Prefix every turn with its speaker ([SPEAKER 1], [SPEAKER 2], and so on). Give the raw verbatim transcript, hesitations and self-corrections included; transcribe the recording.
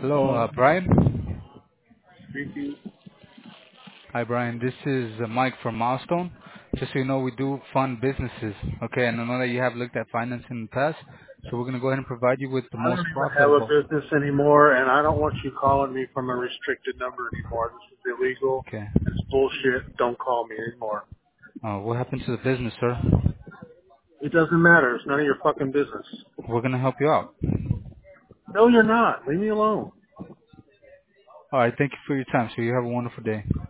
[SPEAKER 1] Hello, uh, Brian.
[SPEAKER 2] Speaking.
[SPEAKER 1] Hi, Brian. This is uh, Mike from Milestone. Just so you know, we do fund businesses. Okay, and I know that you have looked at finance in the past, so we're going to go ahead and provide you with the
[SPEAKER 2] I
[SPEAKER 1] most
[SPEAKER 2] don't even have a
[SPEAKER 1] profitable.
[SPEAKER 2] business anymore, and I don't want you calling me from a restricted number anymore. This is illegal.
[SPEAKER 1] Okay.
[SPEAKER 2] It's bullshit. Don't call me anymore.
[SPEAKER 1] Uh, what happened to the business, sir?
[SPEAKER 2] It doesn't matter. It's none of your fucking business.
[SPEAKER 1] We're going to help you out.
[SPEAKER 2] No, you're not. Leave me alone.
[SPEAKER 1] All right. Thank you for your time, sir. You have a wonderful day.